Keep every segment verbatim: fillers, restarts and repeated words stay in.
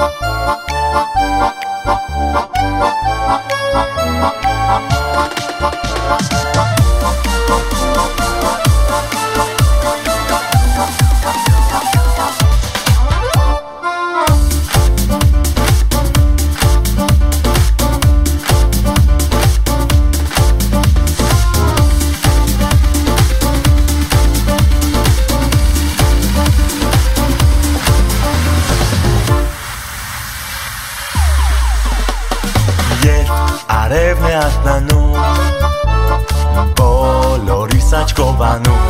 Արևն է արթնանում բոլորիս աչքովանում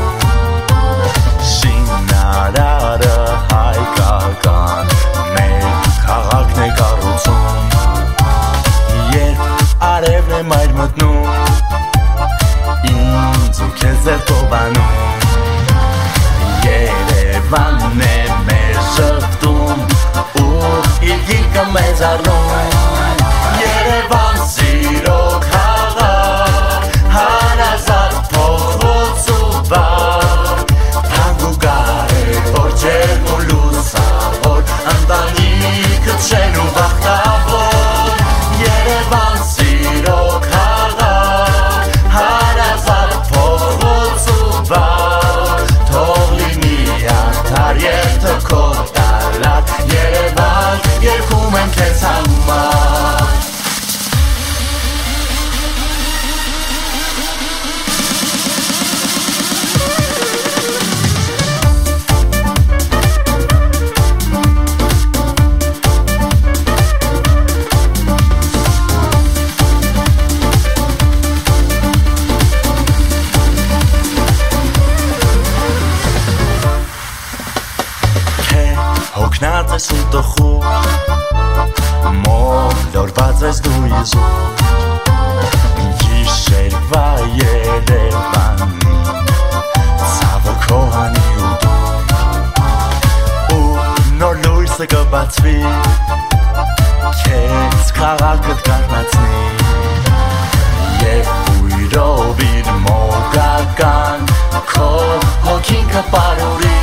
շինարարը հայկական մեր քաղաքն է կառուցում երբ արևն է մայր մտնում ինձ ու քեզ ձեռքովանում Երևանն է մեր շղթում ու իր գիրկը մեզ առնում Երևան սիրո քաղաք, հարազատ փողոց ու բակ Թանկ ու կարևոր ջերմ ու լուսավոր ընտանիքը չեն ու բախտավոր Երևան սիրո քաղաք, հարազատ փողոց ու բակ Թող լինի արդար երթը քո տալատ Երևան երգում եմ քեզ համար Հոգնած ես ու տխուր մոլորված ես դու իզուր Գիշերվա Երևանի ցավը քո հանի ու դու ու նոր լույսը կբացվի քեզ քաղաքդ կարնացնի Եվ ույրով իր մոգական քո հոգին կպարուրի